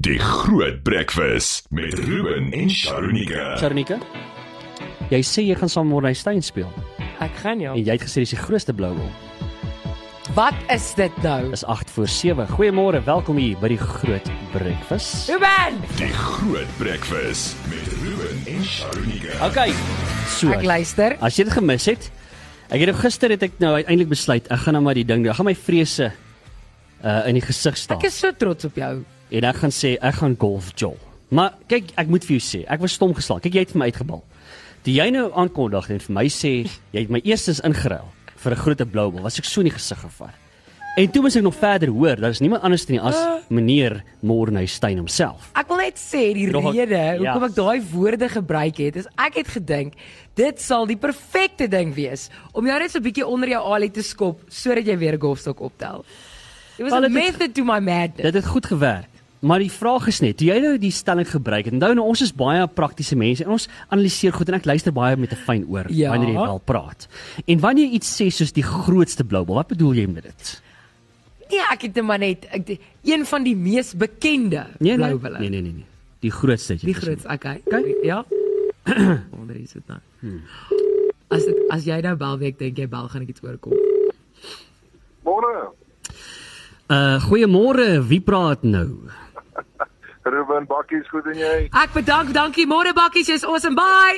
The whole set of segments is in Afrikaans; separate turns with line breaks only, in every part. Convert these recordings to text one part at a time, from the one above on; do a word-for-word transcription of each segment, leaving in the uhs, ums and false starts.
Die Groot Breakfast met Ruben en Sharonika.
Sharonika, jy sê jy gaan saam met Mornstein speel.
Ek gaan jou.
En jy het gesê dis die grootste blou bal.
Wat is dit nou?
Dis agt voor sewe. Goeiemôre, welkom hier by die Groot Breakfast.
Ruben!
Die Groot Breakfast met Ruben en Sharonika.
Okay, so.
Ek luister.
As jy dit gemis het, ek het gister het ek nou uiteindelik besluit, ek gaan nou maar die ding doen. Ek gaan my vrese uh, in die gesig staan.
Ek is so trots op jou.
En ek gaan sê, ek gaan golf jol. Maar kyk, ek moet vir jou sê, ek was stom geslaan. Kyk, jy het vir my uitgebal. Toe jy nou aankondig en vir my sê, jy het my eerstens ingeruil vir 'n groot blou bal, was ek so in die gesig gevaar. En toe moes ek nog verder hoor, daar is niemand anders nie as uh, meneer Mornstein homself.
Ek wil net sê, die
Nog,
rede
ja.
hoekom ek daai woorde gebruik het, is ek het gedink, dit sal die perfekte ding wees, om jou net so 'n bietjie onder jou alie te skop, sodat jy weer 'n golfstok optel. It was
Well,
a
dit het-
method to my madness.
Dit het goed gewerk. Maar die vraag is net, toe jy nou die stelling gebruik het, en nou, nou ons is baie praktiese mense, en ons analyseer goed, en ek luister baie met 'n fyn oor,
Ja.
wanneer jy wel praat. En wanneer jy iets sê soos die grootste blou bal, wat bedoel jy met dit?
Nee, ek het net maar net, ek, een van die mees bekende
Nee, nee,
blou balle.
nee, nee, nee, nee. Die grootste. het jy
Die
gesê.
grootste, okay. Ja? Wonder is dit nou.
Hmm.
As, dit, as jy nou bel, weet ek dink jy bel, gaan ek iets oorkom.
Môre,
Uh, goeiemôre, wie praat nou?
Ruben Bakkies, goed en jy?
Ek bedank, dankie, môre bakkies, jy's awesome, bye!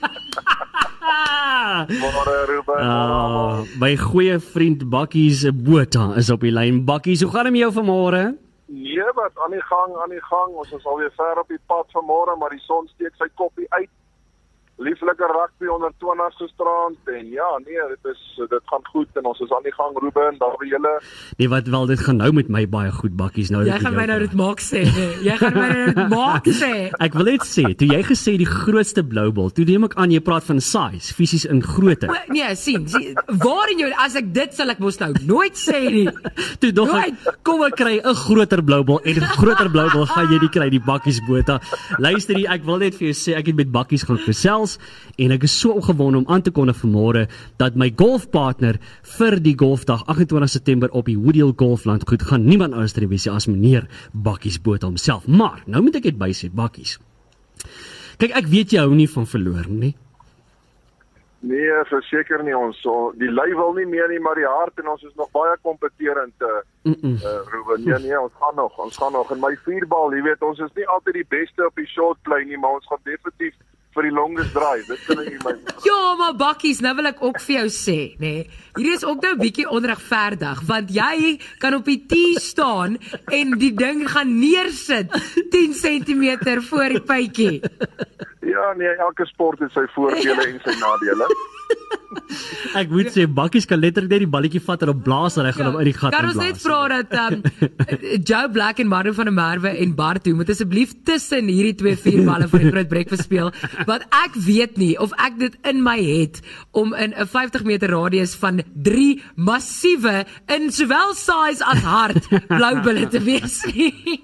Môre Ruben.
Uh, my goeie vriend Bakkies Botha is op die lyn. Bakkies, hoe gaan dit met jou vanmôre?
Nee, wat aan die gang, aan die gang. Ons is alweer ver op die pad vanmôre, maar die son steek sy koppie uit. Lieflike rugby onder twintig gisterand en ja, nee, dit is dit gaan goed en ons is aan die gang, Ruben, daar by julle.
Nee, wat wel, dit gaan nou met my baie goed, Bakkies. Nou
Jy
dat ek
gaan
jou
my nou
praat.
dit maak sê, nee. Jy gaan my nou dit maak sê.
Ek wil net sê, toe jy gesê die grootste blou bal, toe neem ek aan jy praat van size, fisies in grootte.
Maar, nee, sien, sien, waar in jou, as ek dit sal ek mos nou nooit sê nie.
Toe dog ek, kom ek kry 'n groter blou bal en 'n groter blou bal gaan jy nie kry, die Bakkies Botha. Luister hier, ek wil net vir jou sê, ek het met Bakkies gaan gesels en ek is so opgewonde om aan te kondig vanmôre dat my golfpartner vir die golfdag agt en twintig September op die Woodhill Golfland goed gaan niemand anders wees as meneer Bakkies Botha homself. Maar nou moet ek dit bysê, Bakkies. Kyk, ek weet jy hou nie van verloor nie.
Nee, verseker nie ons so, die lui wil nie meer nie, maar die hart en ons is nog baie kompeterend uh,
Mm -mm.
uh, Ruben. Nee, nee, ons gaan nog, ons gaan nog. En my vierbal, jy weet, ons is nie altyd die beste op die short play nie, maar ons gaan definitief vir die longest drive. Dit kan nie my
Ja, maar bakkies, nou wil ek ook vir jou sê, nee. Hierdie is ook nou 'n bietjie onregverdig, want jy kan op die tee staan en die ding gaan neersit tien sentimeter voor die pytjie.
Ja, nee, elke sport het sy voordele en sy nadele.
Ek moet sê, Bakkies kan letterlik net die balletjie vat en op blaas en hy gaan hom uit die gat
Kan
in
ons net
blaas.
vra dat um, Joe Black en Marno van der Merwe en Bartu moet asseblief tussen hierdie twee vierballe van die Groot Breakfast speel, want ek weet nie of ek dit in my het om in 'n vyftig meter radius van drie massiewe in sowel size as hart blou bulle te wees nie.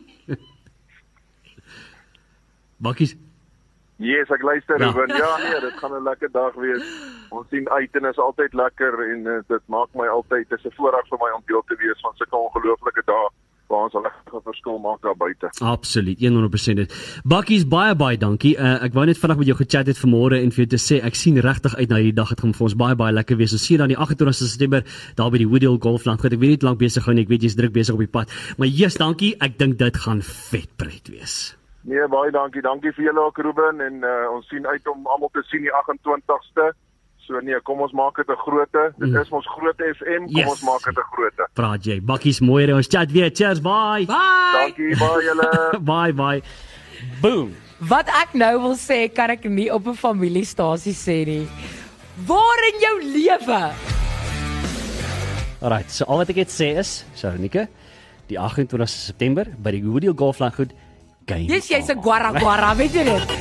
Bakkies,
Yes, ek luister,
Ja.
Ruben. Ja, nee, dit gaan 'n lekker dag wees. Ons sien uit en is altyd lekker en uh, dit maak my altyd, dit is 'n voorreg vir my om deel te wees van sulke ongelooflike dae waar ons 'n lekker verskil maak daar buite.
absoluut, honderd persent dit. Bakkies, baie baie dankie. Uh, ek wou net vinnig met jou gechat het vanmôre en vir jou te sê ek sien regtig uit na hierdie dag. Dit gaan vir ons baie baie lekker wees. Ons sien dan die agt en twintig September daar by die Woodhill Golfland. Goed, ek weet nie lank besig hou nie. Ek weet jy's druk besig op die pad. Maar yes, dankie. Ek dink dit gaan vet pret wees.
Nee, baie dankie. Dankie vir julle ook, Ruben, en uh, ons sien uit om almal te sien die agt en twintigste. So nee, kom ons maak dit 'n groote. Dit is ons groot F M. Kom
Yes.
ons maak dit 'n groote.
Praat jy. Bakkies, mooi. Ons chat weer. Cheers, bye.
Bye.
Dankie baie julle.
Bye bye. Boom.
Wat ek nou wil sê, kan ek nie op 'n familiestasie sê nie. Waar in jou lewe?
Alright, so al wat ek het sê is, Sharonika, die agt en twintig September by die Woodhill Golfland goed. Game
Yes, jy's 'n guarra guarra, weet jy dit?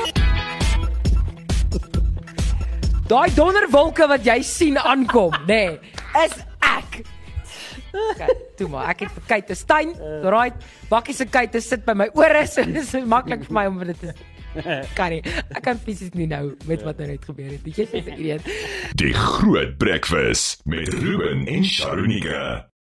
Daai donderwolke wat jy sien aankom, nê, nee, is ek. Okay, toe maar, ek het vir Kate Stein, right? Bakkie se Kate sit by my ore, so dit is maklik vir my om dit te kan nie. Ek kan fisies nie nou met wat nou net gebeur het. Jy is 'n idiot.
Die Groot Breakfast met Ruben en Sharonika.